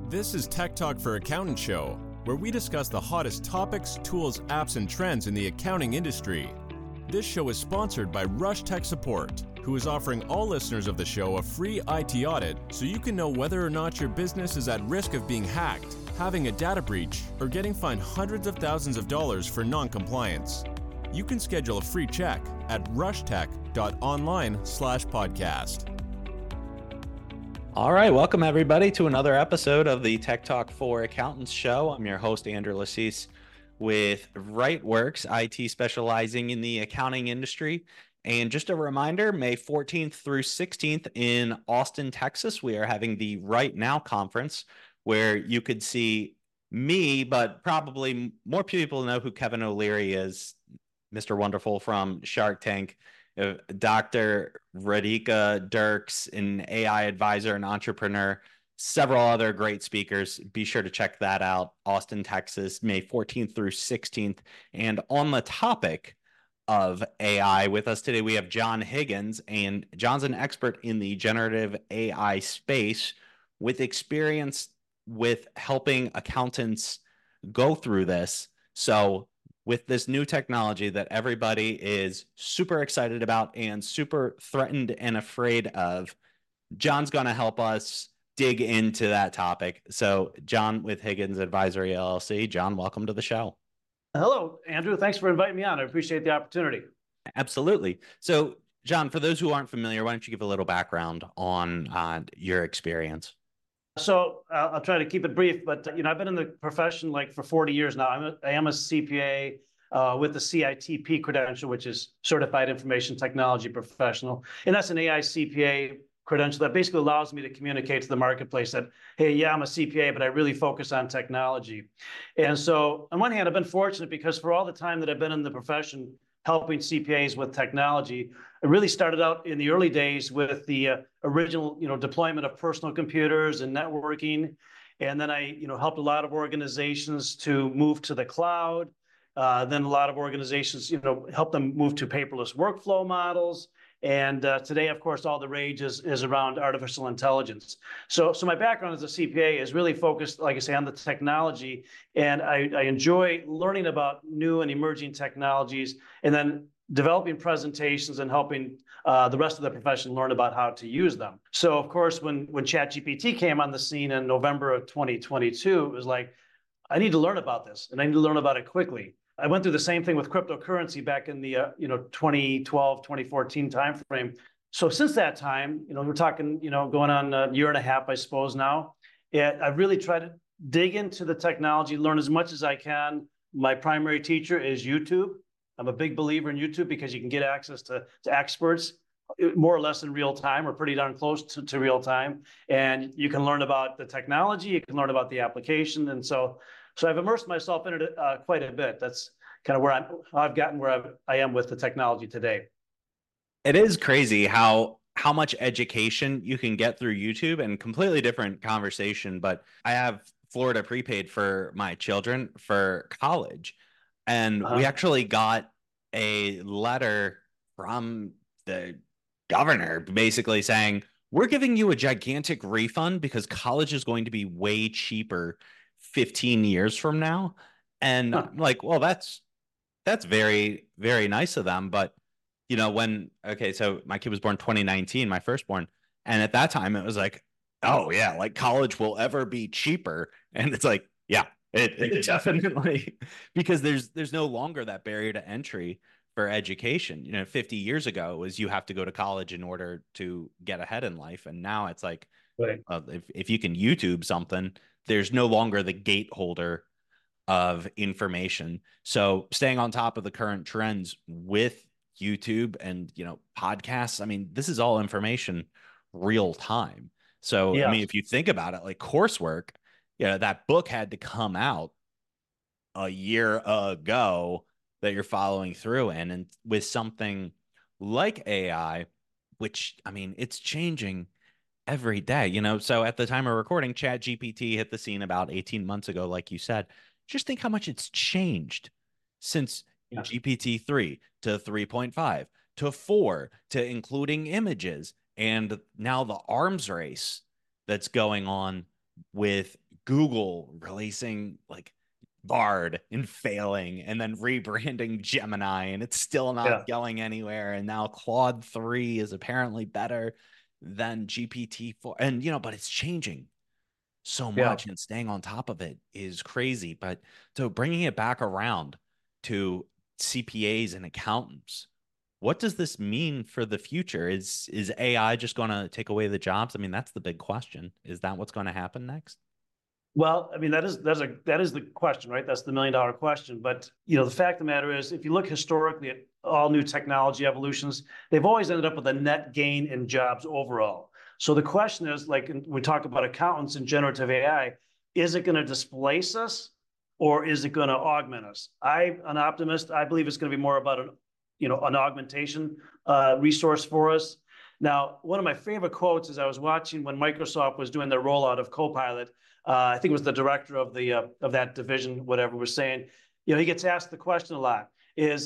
This is Tech Talk for Accountant Show, where we discuss the hottest topics, tools, apps, and trends in the accounting industry. This show is sponsored by Rush Tech Support, who is offering all listeners of the show a free IT audit so you can know whether or not your business is at risk of being hacked, having a data breach, or getting fined hundreds of thousands of dollars for non-compliance. You can schedule a free check at rushtech.online/podcast. All right, welcome everybody to another episode of the Tech Talk for Accountants show. I'm your host, Andrew Lassis with WriteWorks, IT specializing in the accounting industry. And just a reminder, May 14th through 16th in Austin, Texas, we are having the Right Now conference where you could see me, but probably more people know who Kevin O'Leary is, Mr. Wonderful from Shark Tank. Dr. Radhika Dirks, an AI advisor and entrepreneur, several other great speakers. Be sure to check that out. Austin, Texas, May 14th through 16th. And on the topic of AI, with us today, we have John Higgins, and John's an expert in the generative AI space with experience with helping accountants go through this. So with this new technology that everybody is super excited about and super threatened and afraid of, John's going to help us dig into that topic. So John with Higgins Advisory LLC. John, welcome to the show. Hello, Andrew. Thanks for inviting me on. I appreciate the opportunity. Absolutely. So John, for those who aren't familiar, why don't you give a little background on your experience? So I'll try to keep it brief, but I've been in the profession for 40 years now. I am a CPA with the CITP credential, which is Certified Information Technology Professional, and that's an AI CPA credential that basically allows me to communicate to the marketplace that, hey, yeah, I'm a CPA, but I really focus on technology. And so on one hand, I've been fortunate because for all the time that I've been in the profession helping CPAs with technology, I really started out in the early days with the original, deployment of personal computers and networking. And then I, helped a lot of organizations to move to the cloud. Then a lot of organizations, help them move to paperless workflow models. And today, of course, all the rage is around artificial intelligence. So my background as a CPA is really focused, like I say, on the technology. And I enjoy learning about new and emerging technologies and then developing presentations and helping the rest of the profession learn about how to use them. So, of course, when ChatGPT came on the scene in November of 2022, it was like, I need to learn about this, and I need to learn about it quickly. I went through the same thing with cryptocurrency back in the 2012, 2014 timeframe. So since that time, we're talking going on a year and a half, I suppose now. I've really tried to dig into the technology, learn as much as I can. My primary teacher is YouTube. I'm a big believer in YouTube because you can get access to experts more or less in real time, or pretty darn close to real time, and you can learn about the technology, you can learn about the application, and so I've immersed myself in it quite a bit. That's kind of where I've gotten where I am with the technology today. It is crazy how much education you can get through YouTube, and completely different conversation. But I have Florida prepaid for my children for college, and we actually got a letter from the governor basically saying, we're giving you a gigantic refund because college is going to be way cheaper 15 years from now. And I'm like, well, that's very, very nice of them. But so my kid was born 2019, my firstborn. And at that time it was like, oh yeah, like college will ever be cheaper. And it's like, yeah, it definitely, because there's no longer that barrier to entry for education. 50 years ago it was you have to go to college in order to get ahead in life. And now it's like, right. If you can YouTube something, there's no longer the gateholder of information. So staying on top of the current trends with YouTube and, podcasts, I mean, this is all information real time. So, yeah. I mean, if you think about it, like coursework, that book had to come out a year ago that you're following through in. And with something like AI, which, I mean, it's changing every day, So at the time of recording, ChatGPT hit the scene about 18 months ago, like you said. Just think how much it's changed since GPT-3 to 3.5 to 4 to including images, and now the arms race that's going on with Google releasing like Bard and failing, and then rebranding Gemini, and it's still not going anywhere. And now Claude 3 is apparently better than GPT-4. And, but it's changing so much, and staying on top of it is crazy. But so bringing it back around to CPAs and accountants, what does this mean for the future? Is AI just going to take away the jobs? I mean, that's the big question. Is that what's going to happen next? Well, I mean, that is the question, right? That's the $1 million question. But, the fact of the matter is, if you look historically at all new technology evolutions, they've always ended up with a net gain in jobs overall. So the question is, like, we talk about accountants and generative AI, is it going to displace us or is it going to augment us? I'm an optimist. I believe it's going to be more about an augmentation resource for us. Now, one of my favorite quotes is I was watching when Microsoft was doing their rollout of Copilot. I think it was the director of that division, whatever, was saying, he gets asked the question a lot: is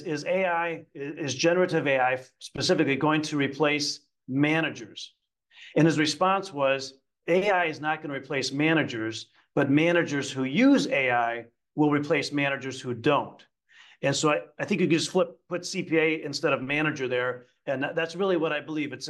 generative AI specifically going to replace managers? And his response was, AI is not going to replace managers, but managers who use AI will replace managers who don't. And so I think you can just put CPA instead of manager there, and that's really what I believe. It's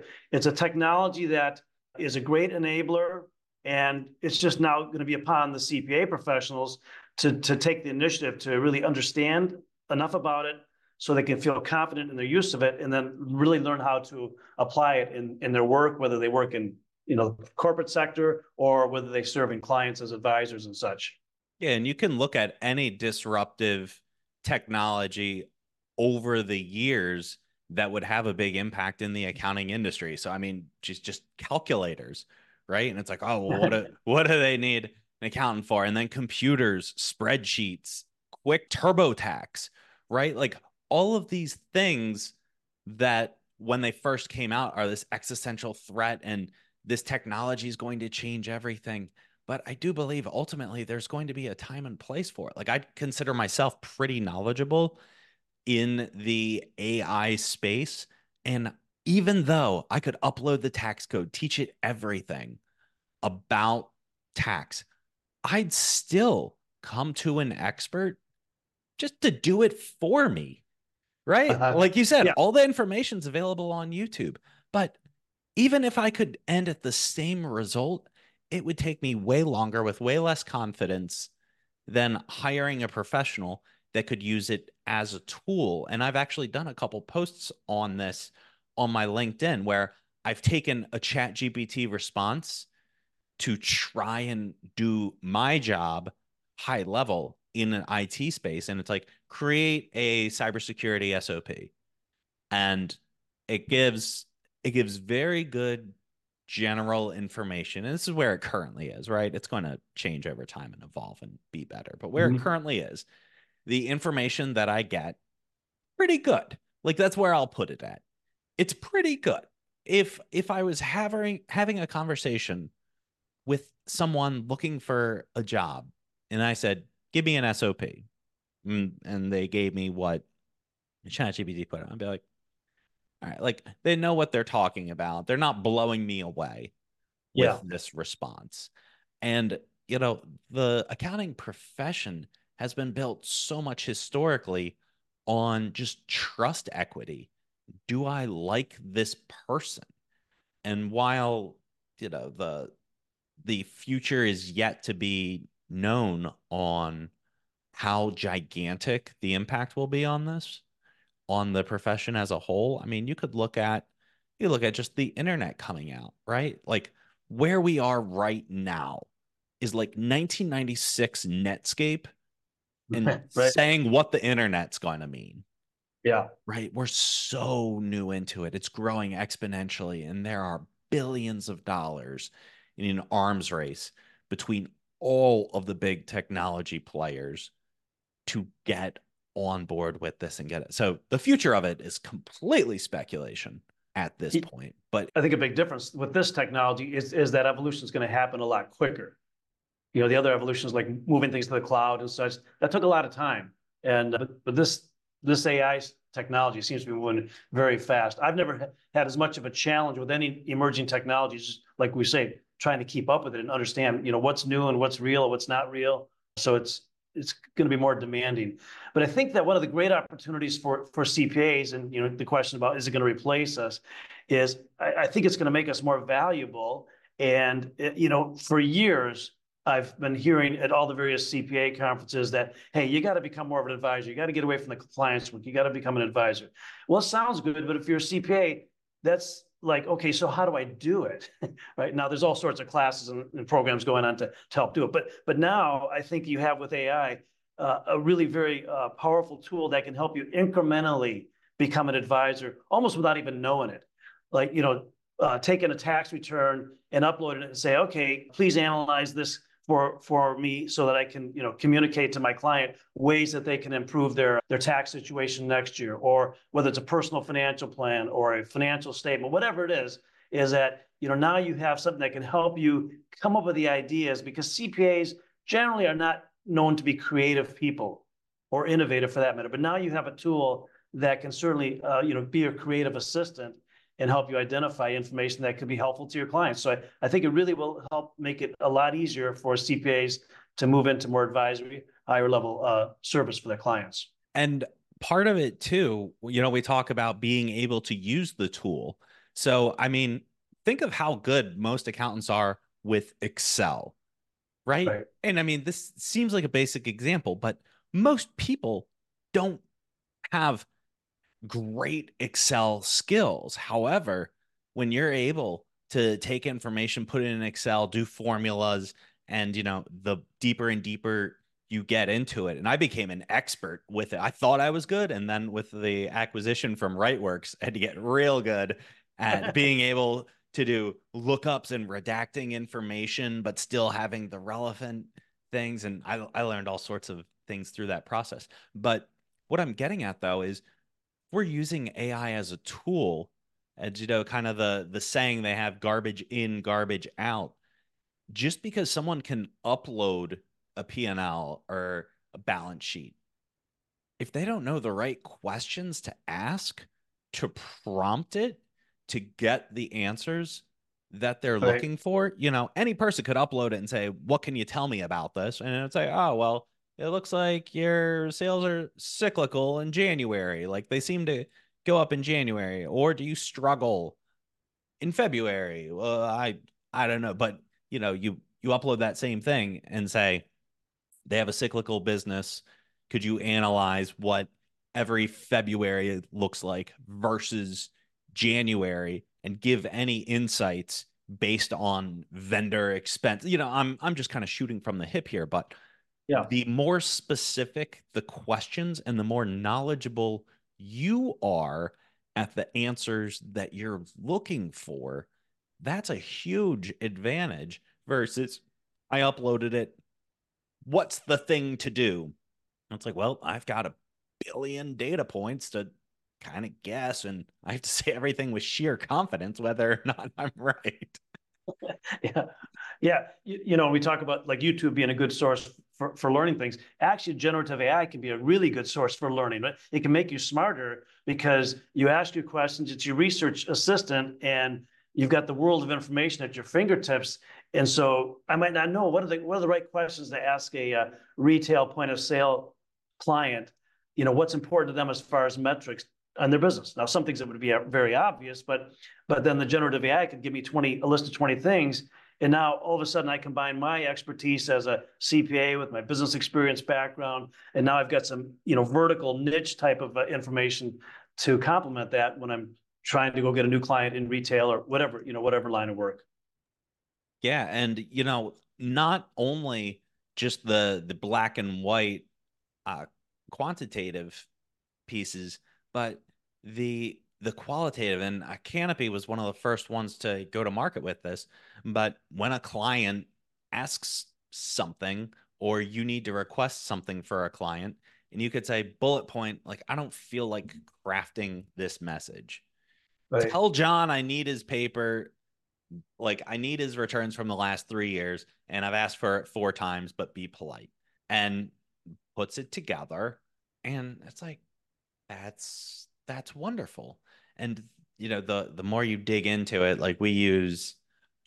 a technology that is a great enabler, and it's just now going to be upon the CPA professionals to take the initiative to really understand enough about it so they can feel confident in their use of it, and then really learn how to apply it in their work, whether they work in corporate sector or whether they serve in clients as advisors and such. Yeah, and you can look at any disruptive technology over the years that would have a big impact in the accounting industry. So, I mean, just calculators, right? And it's like, oh, well, what do they need an accountant for? And then computers, spreadsheets, quick TurboTax, right? Like all of these things that when they first came out are this existential threat, and this technology is going to change everything. But I do believe ultimately there's going to be a time and place for it. Like I'd consider myself pretty knowledgeable in the AI space. And even though I could upload the tax code, teach it everything about tax, I'd still come to an expert just to do it for me, right? Like you said, all the information's available on YouTube. But even if I could end at the same result, it would take me way longer with way less confidence than hiring a professional that could use it as a tool. And I've actually done a couple posts on this on my LinkedIn where I've taken a ChatGPT response to try and do my job high level in an IT space. And it's like, create a cybersecurity SOP. And it gives very good general information. And this is where it currently is, right? It's going to change over time and evolve and be better. But where it currently is, the information that I get, pretty good. Like that's where I'll put it at. It's pretty good. If I was having a conversation with someone looking for a job and I said, give me an SOP, and they gave me what ChatGPT put on, I'd be like, all right, like they know what they're talking about. They're not blowing me away with this response. And, the accounting profession has been built so much historically on just trust equity. Do I like this person? And while, the future is yet to be known on how gigantic the impact will be on this, on the profession as a whole. I mean, you look at just the internet coming out, right? Like where we are right now is like 1996 Netscape and saying what the internet's going to mean. Yeah. Right. We're so new into it. It's growing exponentially. And there are billions of dollars in an arms race between all of the big technology players to get on board with this and get it. So the future of it is completely speculation at this point. But I think a big difference with this technology is that evolution is going to happen a lot quicker. The other evolutions like moving things to the cloud and such, that took a lot of time. And but this AI technology seems to be moving very fast. I've never had as much of a challenge with any emerging technologies. Like we say, trying to keep up with it and understand, what's new and what's real and what's not real. So it's going to be more demanding. But I think that one of the great opportunities for CPAs, and the question about is it going to replace us, is I think it's going to make us more valuable. And for years I've been hearing at all the various CPA conferences that, hey, you got to become more of an advisor. You got to get away from the compliance work. You got to become an advisor. Well, it sounds good, but if you're a CPA, that's like, okay, so how do I do it? Right now, there's all sorts of classes and programs going on to help do it. But now I think you have with AI a really very powerful tool that can help you incrementally become an advisor, almost without even knowing it. Like, taking a tax return and uploading it and say, okay, please analyze this for me so that I can, communicate to my client ways that they can improve their tax situation next year, or whether it's a personal financial plan or a financial statement, whatever it is that, now you have something that can help you come up with the ideas, because CPAs generally are not known to be creative people or innovative for that matter. But now you have a tool that can certainly, be a creative assistant and help you identify information that could be helpful to your clients. So I think it really will help make it a lot easier for CPAs to move into more advisory, higher level service for their clients. And part of it too, we talk about being able to use the tool. So, I mean, think of how good most accountants are with Excel, right? And I mean, this seems like a basic example, but most people don't have great Excel skills. However, when you're able to take information, put it in Excel, do formulas, and the deeper and deeper you get into it, and I became an expert with it. I thought I was good, and then with the acquisition from RightWorks, I had to get real good at being able to do lookups and redacting information, but still having the relevant things. And I learned all sorts of things through that process. But what I'm getting at, though, is we're using AI as a tool, and kind of the saying they have, garbage in, garbage out. Just because someone can upload a P&L or a balance sheet, if they don't know the right questions to ask to prompt it to get the answers that they're looking for, any person could upload it and say, what can you tell me about this? And it's like, oh, well, it looks like your sales are cyclical in January. Like they seem to go up in January. Or do you struggle in February? Well, I don't know. But, you upload that same thing and say, they have a cyclical business. Could you analyze what every February looks like versus January and give any insights based on vendor expense? I'm just kind of shooting from the hip here, but yeah, the more specific the questions and the more knowledgeable you are at the answers that you're looking for, that's a huge advantage versus I uploaded it. What's the thing to do? And it's like, well, I've got a billion data points to kind of guess, and I have to say everything with sheer confidence whether or not I'm right. Yeah. We talk about like YouTube being a good source for learning things. Actually, generative AI can be a really good source for learning. Right? It can make you smarter because you ask your questions, it's your research assistant, and you've got the world of information at your fingertips. And so I might not know what are the right questions to ask a retail point of sale client. What's important to them as far as metrics on their business. Now, some things that would be very obvious, but then the generative AI could give me a list of 20 things. And now all of a sudden I combine my expertise as a CPA with my business experience background. And now I've got some, vertical niche type of information to complement that when I'm trying to go get a new client in retail or whatever, whatever line of work. Yeah. And, not only just the black and white quantitative pieces, but the qualitative. And Canopy was one of the first ones to go to market with this. But when a client asks something or you need to request something for a client, and you could say bullet point, like, I don't feel like crafting this message. Right. Tell John I need his paper. Like, I need his returns from the last 3 years, and I've asked for it 4 times, but be polite. And puts it together. And it's like, that's wonderful. And the more you dig into it, like we use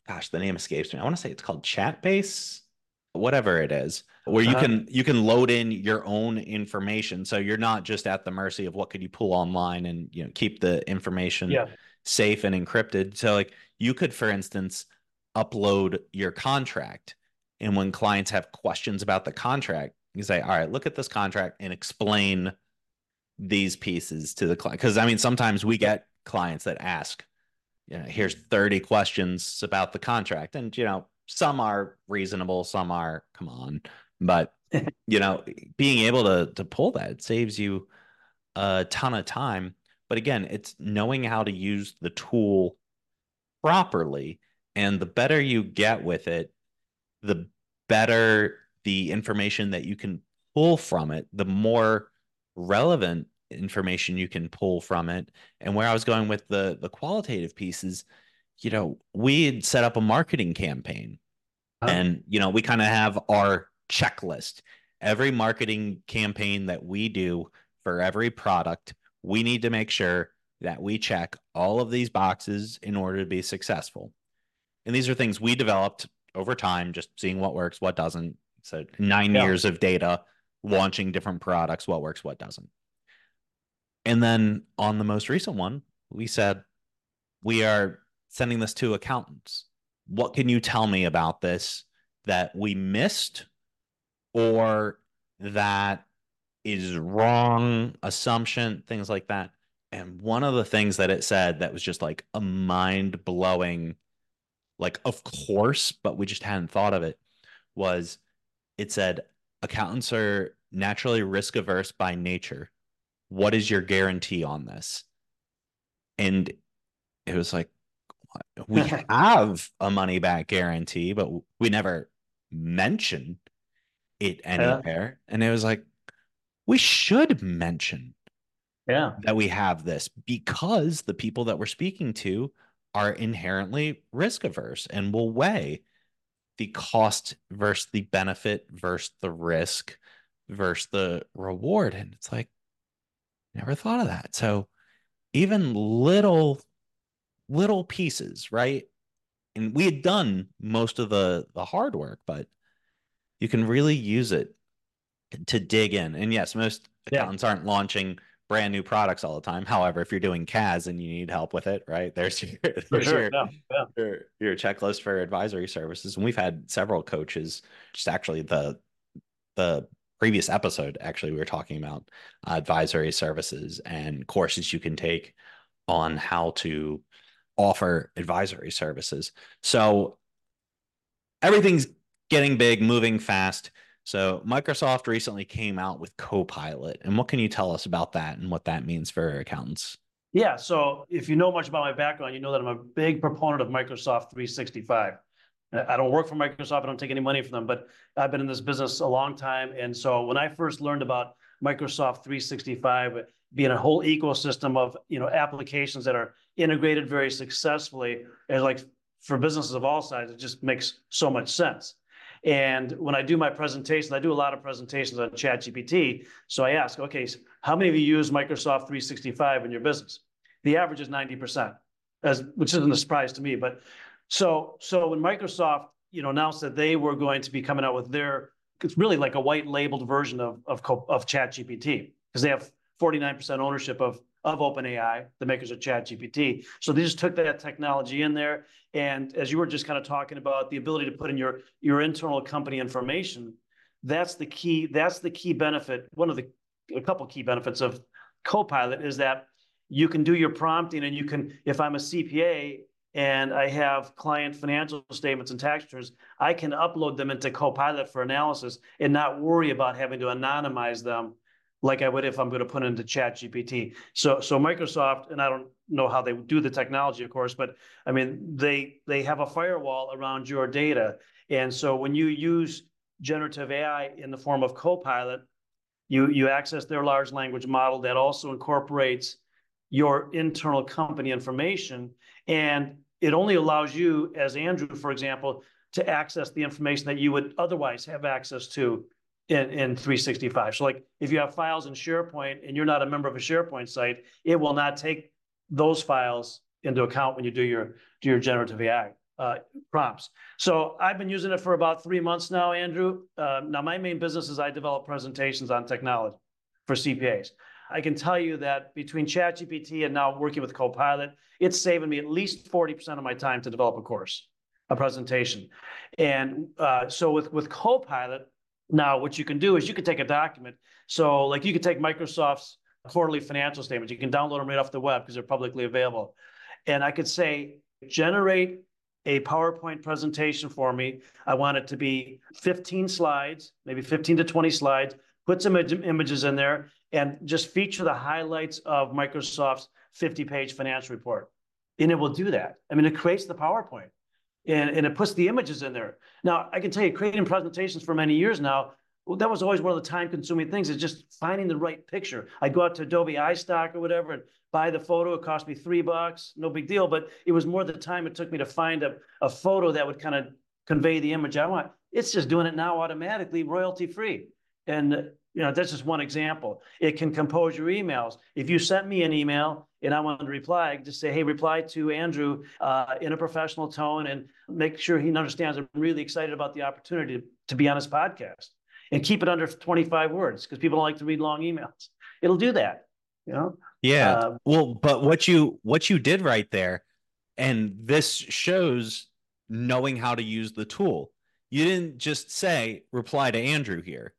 gosh, the name escapes me. I want to say it's called Chatbase, whatever it is, where Uh-huh. you can load in your own information. So you're not just at the mercy of what could you pull online and keep the information Yeah. safe and encrypted. So like you could, for instance, upload your contract. And when clients have questions about the contract, you say, all right, look at this contract and explain these pieces to the client. Because I mean, sometimes we get clients that ask, here's 30 questions about the contract. And, some are reasonable, some are, come on. But, being able to pull that saves you a ton of time. But again, it's knowing how to use the tool properly. And the better you get with it, the better the information that you can pull from it, the more relevant information you can pull from it. And where I was going with the qualitative pieces, we had set up a marketing campaign, Uh-huh. and we kind of have our checklist. Every marketing campaign that we do for every product, we need to make sure that we check all of these boxes in order to be successful. And these are things we developed over time, just seeing what works, what doesn't. So 9 Yeah. years of data, launching different products, what works, what doesn't. And then on the most recent one, we said, we are sending this to accountants. What can you tell me about this that we missed or that is wrong assumption, things like that. And one of the things that it said that was just like a mind blowing, like, of course, but we just hadn't thought of it, was it said accountants are naturally risk averse by nature. What is your guarantee on this? And it was like, we have a money back guarantee, but we never mention it Yeah. anywhere. And it was like, we should mention Yeah. that we have this because the people that we're speaking to are inherently risk averse and will weigh the cost versus the benefit versus the risk versus the reward. And it's like, never thought of that. So even little pieces, right? And we had done most of the hard work, but you can really use it to dig in. And yes, most Yeah. accountants aren't launching brand new products all the time. However, if you're doing CAS and you need help with it, right? There's your For there's sure. your Yeah. Yeah. your checklist for advisory services. And we've had several coaches, just actually the previous episode, actually, we were talking about advisory services and courses you can take on how to offer advisory services. So everything's getting big, moving fast. So Microsoft recently came out with Copilot. And what can you tell us about that and what that means for accountants? Yeah. So if you know much about my background, you know that I'm a big proponent of Microsoft 365. I don't work for Microsoft. I don't take any money from them, but I've been in this business a long time. And so when I first learned about Microsoft 365 being a whole ecosystem of, applications that are integrated very successfully, and like for businesses of all sizes, it just makes so much sense. And when I do my presentations, I do a lot of presentations on ChatGPT. So I ask, okay, so how many of you use Microsoft 365 in your business? The average is 90%, which isn't a surprise to me. But so when Microsoft, announced that they were going to be coming out with it's really like a white labeled version of ChatGPT, because they have 49% ownership of OpenAI, the makers of ChatGPT. So they just took that technology in there. And as you were just kind of talking about the ability to put in your internal company information, that's the key benefit. A couple key benefits of Copilot is that you can do your prompting, and you can, if I'm a CPA and I have client financial statements and tax returns, I can upload them into Copilot for analysis and not worry about having to anonymize them like I would if I'm going to put into ChatGPT. So Microsoft, and I don't know how they do the technology, of course, but I mean, they have a firewall around your data. And so when you use generative AI in the form of Copilot, you access their large language model that also incorporates your internal company information. And it only allows you, as Andrew, for example, to access the information that you would otherwise have access to in 365. So like if you have files in SharePoint and you're not a member of a SharePoint site, it will not take those files into account when you do your generative AI. prompts. So I've been using it for about 3 months now, Andrew. Now my main business is I develop presentations on technology for CPAs. I can tell you that between ChatGPT and now working with Copilot, it's saving me at least 40% of my time to develop a course, a presentation. And so with Copilot, now what you can do is you can take a document. So like you could take Microsoft's quarterly financial statements. You can download them right off the web because they're publicly available. And I could say, generate a PowerPoint presentation for me. I want it to be 15 slides, maybe 15 to 20 slides, put some images in there, and just feature the highlights of Microsoft's 50-page financial report. And it will do that. I mean, it creates the PowerPoint and it puts the images in there. Now, I can tell you, creating presentations for many years now, well, that was always one of the time-consuming things, is just finding the right picture. I'd go out to Adobe iStock or whatever and buy the photo. It cost me $3, no big deal. But it was more the time it took me to find a photo that would kind of convey the image I want. It's just doing it now automatically, royalty-free. And that's just one example. It can compose your emails. If you sent me an email and I wanted to reply, I just say, hey, reply to Andrew in a professional tone and make sure he understands I'm really excited about the opportunity to be on his podcast. And keep it under 25 words because people don't like to read long emails. It'll do that, Yeah. Well, but what you did right there, and this shows knowing how to use the tool. You didn't just say reply to Andrew here.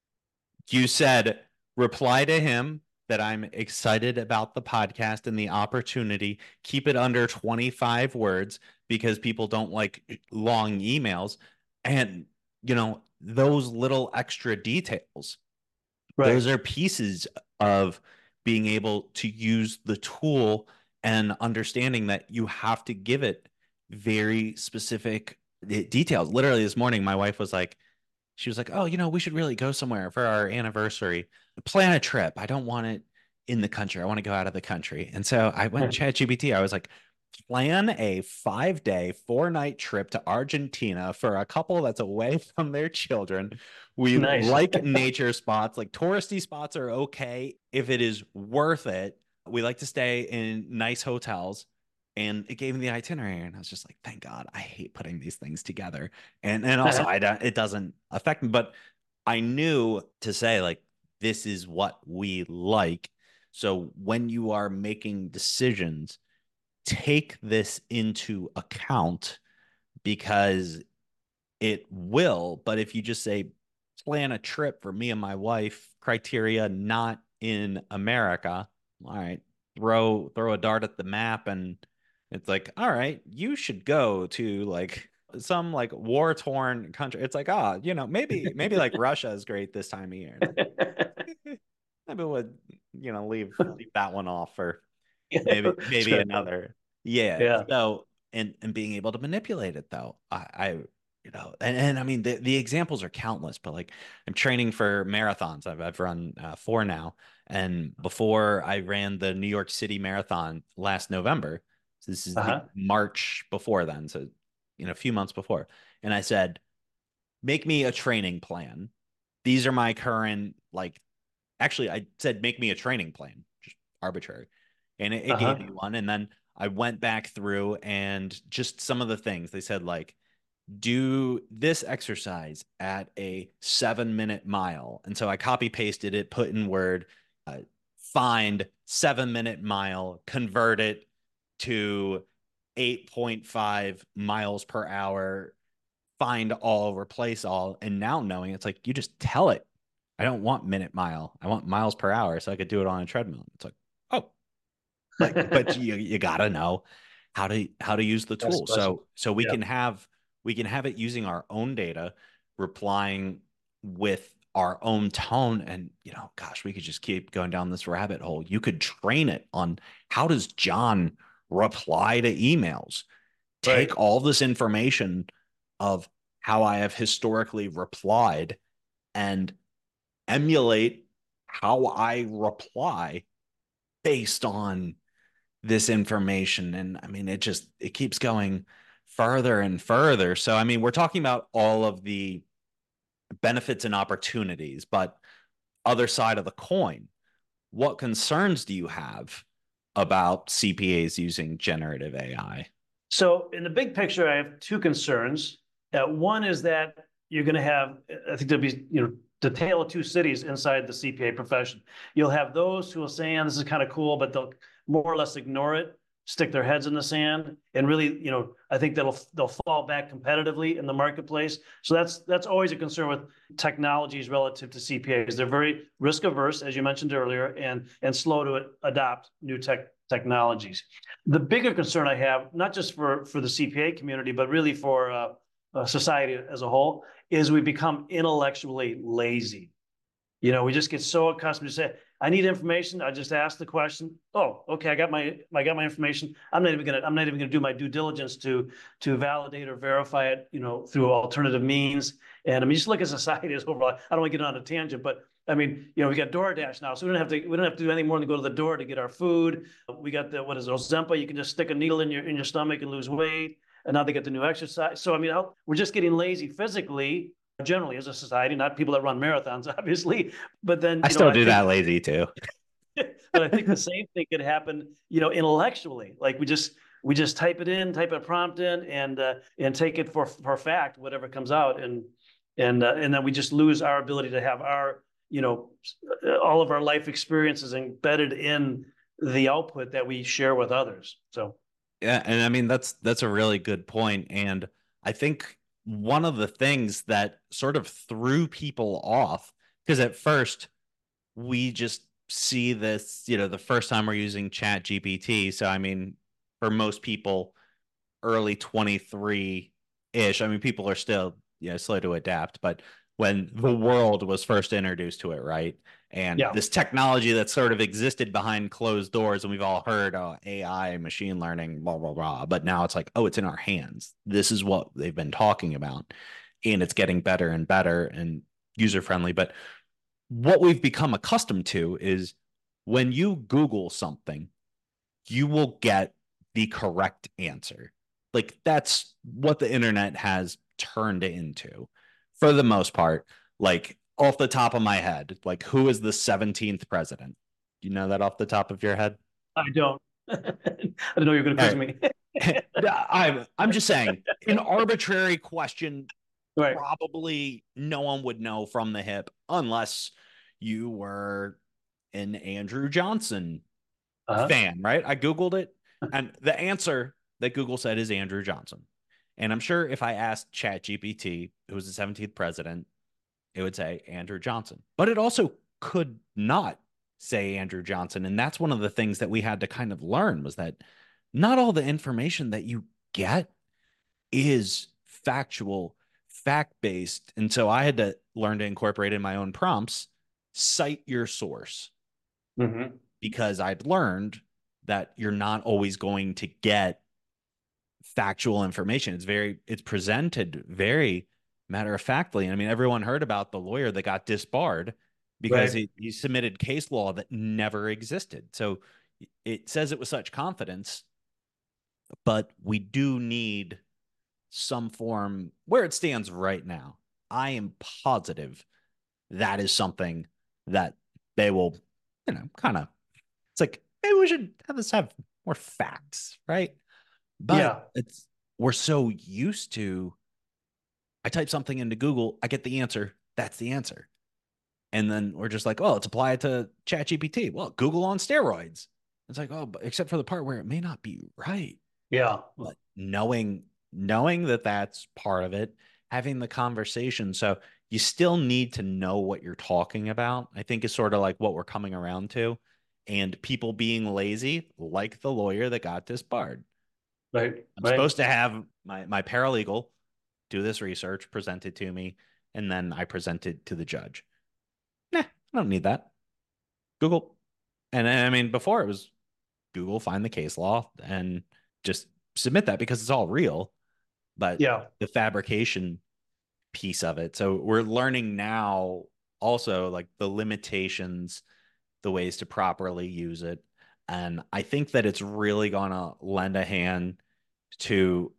You said reply to him that I'm excited about the podcast and the opportunity. Keep it under 25 words because people don't like long emails. And those little extra details, right, those are pieces of being able to use the tool and understanding that you have to give it very specific details. Literally this morning, my wife was like, oh, we should really go somewhere for our anniversary. Plan a trip. I don't want it in the country. I want to go out of the country. And so I went ChatGPT. I was like, plan a 5-day, 4-night trip to Argentina for a couple that's away from their children. We like nature spots, like touristy spots are okay if it is worth it. We like to stay in nice hotels. And it gave me the itinerary, and I was just like, thank God. I hate putting these things together. And also it doesn't affect me, but I knew to say, like, this is what we like. So when you are making decisions, take this into account because it will. But if you just say plan a trip for me and my wife, criteria not in America, all right, throw a dart at the map, and it's like, all right, you should go to like some like war-torn country. It's like, maybe like Russia is great this time of year. Maybe we'll leave that one off for maybe another. Yeah. So and being able to manipulate it though, I I mean the examples are countless, but like I'm training for marathons. I've run 4 now, and before I ran the New York City Marathon last November. So this is the March before then, so a few months before, and I said, make me a training plan. These are my current Actually, I said, make me a training plan, just arbitrary. And it gave me one. And then I went back through and just some of the things they said, like, do this exercise at a 7-minute mile. And so I copy pasted it, put in Word, find 7-minute mile, convert it to 8.5 miles per hour, find all, replace all. And now knowing it's like, you just tell it, I don't want minute mile. I want miles per hour so I could do it on a treadmill. It's like, oh, but you gotta know how to use the tool. So we can have it using our own data, replying with our own tone, and gosh, we could just keep going down this rabbit hole. You could train it on how does John reply to emails. Take all this information of how I have historically replied and emulate how I reply based on this information. And I mean, it keeps going further and further. So, I mean, we're talking about all of the benefits and opportunities, but other side of the coin, what concerns do you have about CPAs using generative AI? So in the big picture, I have two concerns. One is that you're going to have, I think there'll be, the tale of two cities inside the CPA profession. You'll have those who will say, "Yeah, this is kind of cool," but they'll more or less ignore it, stick their heads in the sand, and really, I think they'll fall back competitively in the marketplace. So that's always a concern with technologies relative to CPAs. They're very risk averse, as you mentioned earlier, and slow to adopt new technologies. The bigger concern I have, not just for the CPA community, but really for society as a whole, is we become intellectually lazy. We just get so accustomed to say, "I need information." I just ask the question. "Oh, okay, I got my information. I'm not even gonna do my due diligence to validate or verify it, through alternative means." And I mean, just look at society as overall. I don't want to get on a tangent, but I mean, we got DoorDash now, so we don't have to do any more than go to the door to get our food. We got what is it, Ozempic? You can just stick a needle in your stomach and lose weight. And now they get the new exercise. So I mean, we're just getting lazy physically, generally as a society, not people that run marathons, obviously. But then I still do that lazy too. But I think the same thing could happen, intellectually. Like we just type a prompt in, and take it for fact, whatever comes out, and then we just lose our ability to have our, all of our life experiences embedded in the output that we share with others. So. Yeah, and I mean that's a really good point. And I think one of the things that sort of threw people off, because at first we just see this, the first time we're using Chat GPT. So I mean, for most people, early 23-ish, I mean, people are still, slow to adapt, but when the world was first introduced to it, right? And this technology that sort of existed behind closed doors, and we've all heard, oh, AI, machine learning, blah, blah, blah. But now it's like, oh, it's in our hands. This is what they've been talking about. And it's getting better and better and user-friendly. But what we've become accustomed to is when you Google something, you will get the correct answer. Like that's what the internet has turned into for the most part. Like off the top of my head, like who is the 17th president? Do you know that off the top of your head? I don't. I don't know you're going to quiz me. I'm just saying, an arbitrary question, right. Probably no one would know from the hip unless you were an Andrew Johnson fan, right? I Googled it, and the answer that Google said is Andrew Johnson. And I'm sure if I asked ChatGPT, who was the 17th president, it would say Andrew Johnson. But it also could not say Andrew Johnson. And that's one of the things that we had to kind of learn, was that not all the information that you get is factual, fact-based. And so I had to learn to incorporate in my own prompts, cite your source. Mm-hmm. Because I'd learned that you're not always going to get factual information. It's presented very matter of factly. I mean, everyone heard about the lawyer that got disbarred because he submitted case law that never existed. So it says it with such confidence, but we do need some form where it stands right now. I am positive that is something that they will, kind of, it's like, maybe we should have more facts, right? But we're so used to, I type something into Google, I get the answer, that's the answer. And then we're just like, oh, let's apply it to ChatGPT. Well, Google on steroids. It's like, oh, but except for the part where it may not be right. Yeah. But knowing that that's part of it, having the conversation. So you still need to know what you're talking about, I think is sort of like what we're coming around to. And people being lazy, like the lawyer that got disbarred. Right. I'm supposed to have my paralegal do this research, present it to me, and then I present it to the judge. Nah, I don't need that. Google. And I mean, before it was Google, find the case law and just submit that because it's all real. But the fabrication piece of it. So we're learning now also like the limitations, the ways to properly use it. And I think that it's really going to lend a hand to,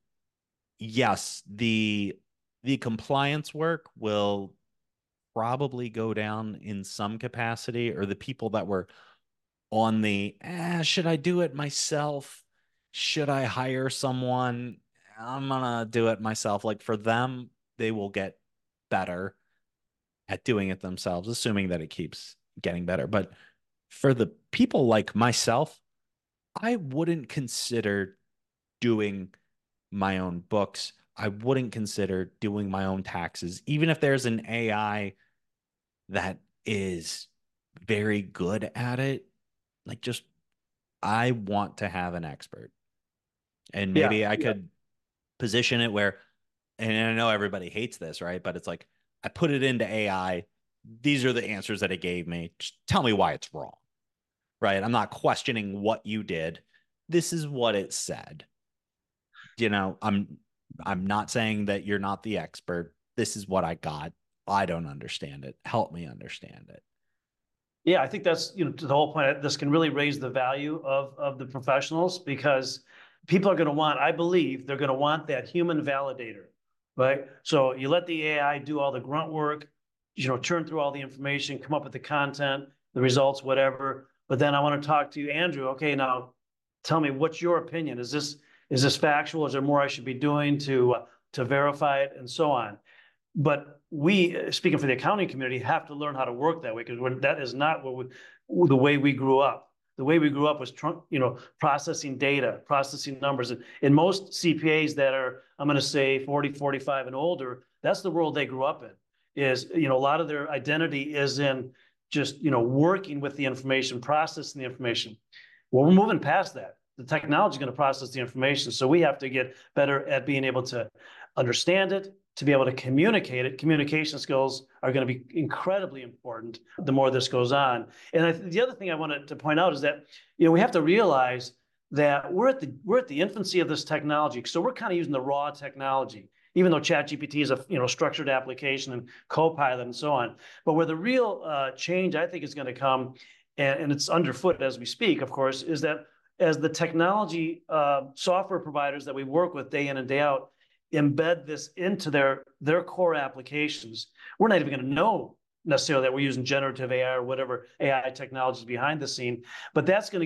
yes, the compliance work will probably go down in some capacity, or the people that were on the, should I do it myself? should I hire someone? I'm gonna do it myself. Like for them, they will get better at doing it themselves, assuming that it keeps getting better. But for the people like myself, I wouldn't consider doing my own books. I wouldn't consider doing my own taxes, even if there's an AI that is very good at it. Like, just, I want to have an expert. And Yeah, maybe I yeah. could position it where, and I know everybody hates this, right? But it's like, I put it into AI. These are the answers that it gave me. Just tell me why it's wrong, right? I'm not questioning what you did. This is what it said. I'm not saying that you're not the expert. This is what I got. I don't understand it. Help me understand it. Yeah, I think that's, to the whole point. This can really raise the value of the professionals, because people are going to want, I believe, they're going to want that human validator, right? So you let the AI do all the grunt work, churn through all the information, come up with the content, the results, whatever. But then I want to talk to you, Andrew. Okay, now tell me, what's your opinion? Is this factual? Is there more I should be doing to verify it, and so on? But we, speaking for the accounting community, have to learn how to work that way, because that is not the way we grew up. The way we grew up was, processing data, processing numbers. And most CPAs that are, I'm going to say 40, 45 and older, that's the world they grew up in. Is, a lot of their identity is in just, working with the information, processing the information. Well, we're moving past that. The technology is going to process the information. So we have to get better at being able to understand it, to be able to communicate it. Communication skills are going to be incredibly important the more this goes on. And the other thing I wanted to point out is that, we have to realize that we're at the infancy of this technology. So we're kind of using the raw technology, even though ChatGPT is a structured application, and Copilot and so on. But where the real change, I think, is going to come, and it's underfoot as we speak, of course, is that as the technology software providers that we work with day in and day out embed this into their core applications, we're not even going to know necessarily that we're using generative AI or whatever AI technologies behind the scene. But that's going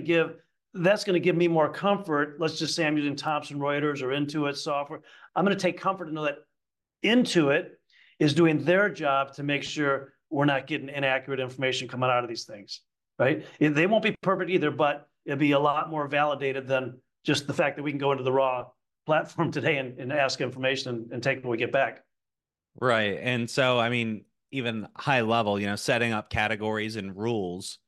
to give me more comfort. Let's just say I'm using Thomson Reuters or Intuit software. I'm going to take comfort to know that Intuit is doing their job to make sure we're not getting inaccurate information coming out of these things, right? They won't be perfect either, but it'll be a lot more validated than just the fact that we can go into the raw platform today and ask information and take what we get back. Right. And so, I mean, even high level, setting up categories and rules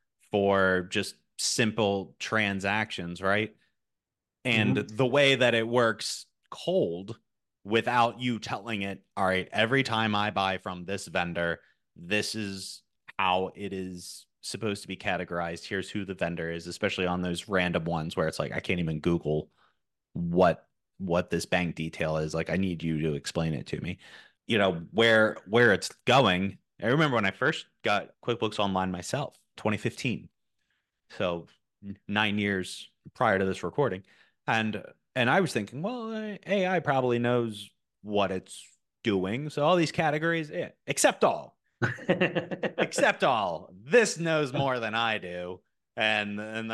for just simple transactions, right? And the way that it works cold, without you telling it, all right, every time I buy from this vendor, this is how it is supposed to be categorized. Here's who the vendor is, especially on those random ones where it's like, I can't even Google what this bank detail is. Like, I need you to explain it to me. Where it's going. I remember when I first got QuickBooks Online myself, 2015. So 9 years prior to this recording. And I was thinking, well, AI probably knows what it's doing. So all these categories, except all. Except all. This knows more than I do. And then,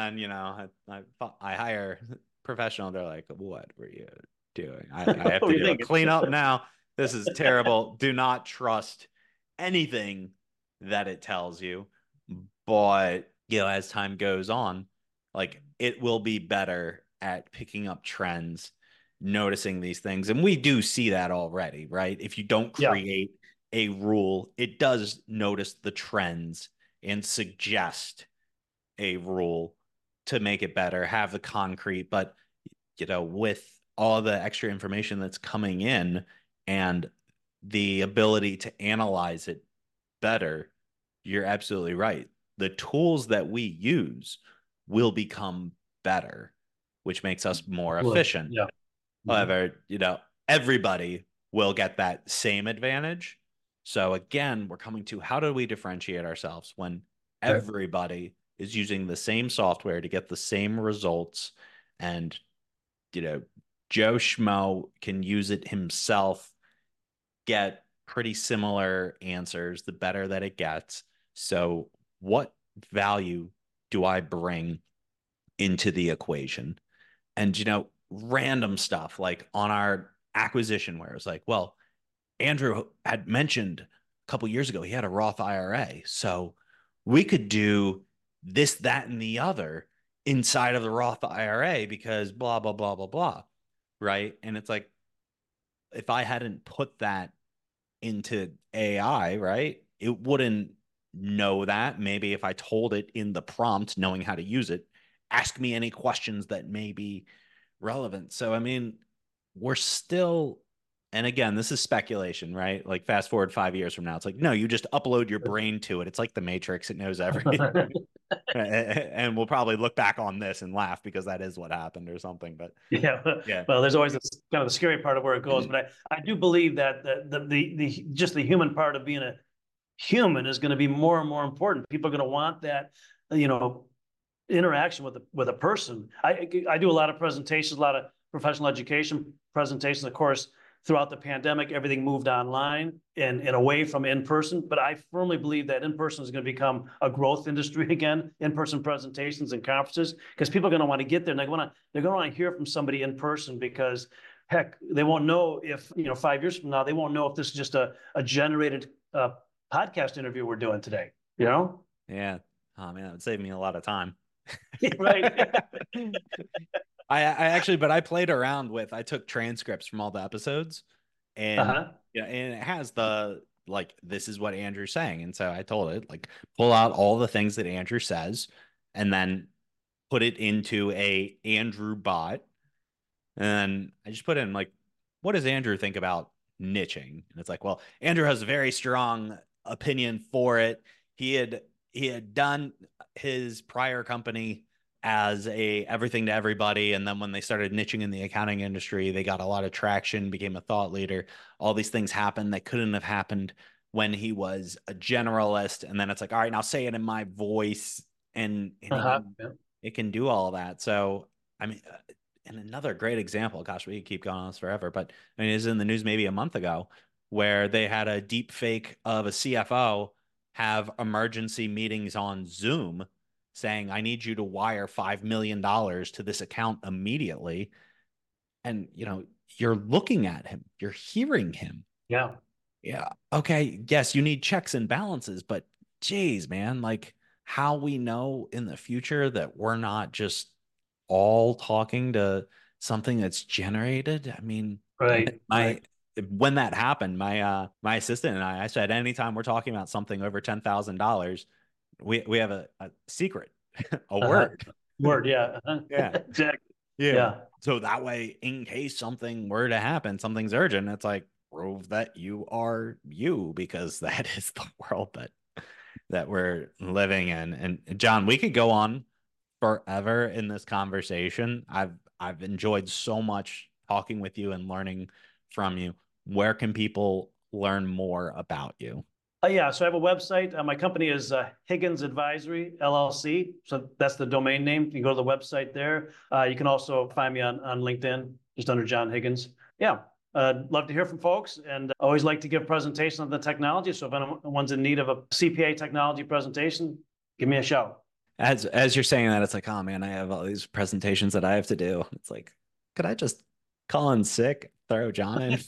I hire professional. They're like, what were you doing? I have to do a cleanup now. This is terrible. Do not trust anything that it tells you. But, as time goes on, like, it will be better at picking up trends, noticing these things. And we do see that already, right? If you don't create a rule, it does notice the trends and suggest a rule to make it better, have the concrete. But, with all the extra information that's coming in and the ability to analyze it better, you're absolutely right. The tools that we use will become better, which makes us more efficient. Yeah. However, everybody will get that same advantage. So again, we're coming to, how do we differentiate ourselves when everybody is using the same software to get the same results? And, Joe Schmo can use it himself, get pretty similar answers, the better that it gets. So what value do I bring into the equation? And, random stuff like on our acquisition where it's like, well, Andrew had mentioned a couple years ago, he had a Roth IRA. So we could do this, that, and the other inside of the Roth IRA because blah, blah, blah, blah, blah. Right. And it's like, if I hadn't put that into AI, right, it wouldn't know that. Maybe if I told it in the prompt, knowing how to use it, ask me any questions that may be relevant. So, I mean, we're still, and again, this is speculation, right? Like fast forward 5 years from now, it's like, no, you just upload your brain to it. It's like the Matrix. It knows everything. And we'll probably look back on this and laugh because that is what happened or something. But yeah. Well, there's always this kind of the scary part of where it goes. But I do believe that the just the human part of being a human is going to be more and more important. People are going to want that, interaction with a person. I do a lot of presentations, a lot of professional education presentations. Of course, throughout the pandemic, everything moved online and away from in-person. But I firmly believe that in-person is going to become a growth industry again, in-person presentations and conferences, because people are going to want to get there and they're going to want to hear from somebody in person because, heck, they won't know if, 5 years from now, they won't know if this is just a generated podcast interview we're doing today, Yeah. Oh, man, that would save me a lot of time. Right. I actually, but I played around with, I took transcripts from all the episodes and and it has this is what Andrew's saying. And so I told it pull out all the things that Andrew says and then put it into a Andrew bot. And I just put in what does Andrew think about niching? And it's like, well, Andrew has a very strong opinion for it. He had done his prior company as a everything to everybody. And then when they started niching in the accounting industry, they got a lot of traction, became a thought leader. All these things happened that couldn't have happened when he was a generalist. And then it's like, all right, now say it in my voice and it can do all that. So, I mean, and another great example, gosh, we could keep going on this forever, but I mean, it was in the news maybe a month ago where they had a deep fake of a CFO have emergency meetings on Zoom saying, I need you to wire $5 million to this account immediately. And, you're looking at him, you're hearing him. Yeah. Yeah. Okay. Yes, you need checks and balances, but geez, man, how we know in the future that we're not just all talking to something that's generated. I mean, right. When that happened, my assistant and I said, anytime we're talking about something over $10,000, we have a secret, a word. Yeah. Yeah. Exactly. Yeah. So that way, in case something were to happen, something's urgent, it's like, prove that you are you, because that is the world that we're living in. And John, we could go on forever in this conversation. I've enjoyed so much talking with you and learning from you. Where can people learn more about you? Yeah, so I have a website. My company is Higgins Advisory, LLC. So that's the domain name. You can go to the website there. You can also find me on LinkedIn, just under John Higgins. Yeah, love to hear from folks, and always like to give presentations on the technology. So if anyone's in need of a CPA technology presentation, give me a shout. As you're saying that, it's like, oh man, I have all these presentations that I have to do. It's like, could I just call in sick, throw John in?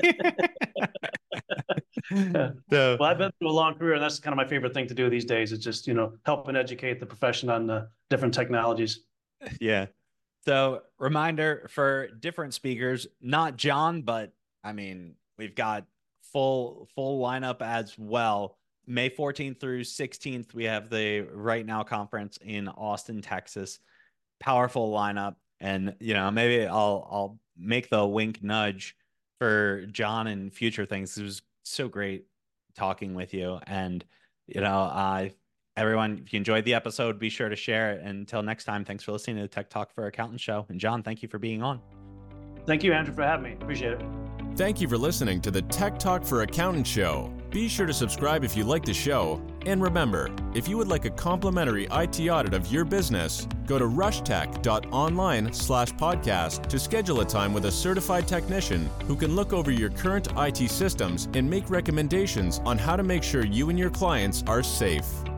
Well, I've been through a long career, and that's kind of my favorite thing to do these days. It's just, help and educate the profession on different technologies. Yeah. So reminder for different speakers, not John, but I mean, we've got full lineup as well. May 14th through 16th, we have the Right Now conference in Austin, Texas. Powerful lineup. And, maybe I'll make the wink nudge for John and future things. It was so great talking with you. And, everyone, if you enjoyed the episode, be sure to share it. And until next time, thanks for listening to the Tech Talk for Accountants show. And John, thank you for being on. Thank you, Andrew, for having me. Appreciate it. Thank you for listening to the Tech Talk for Accountants show. Be sure to subscribe if you like the show. And remember, if you would like a complimentary IT audit of your business, go to rushtech.online/podcast to schedule a time with a certified technician who can look over your current IT systems and make recommendations on how to make sure you and your clients are safe.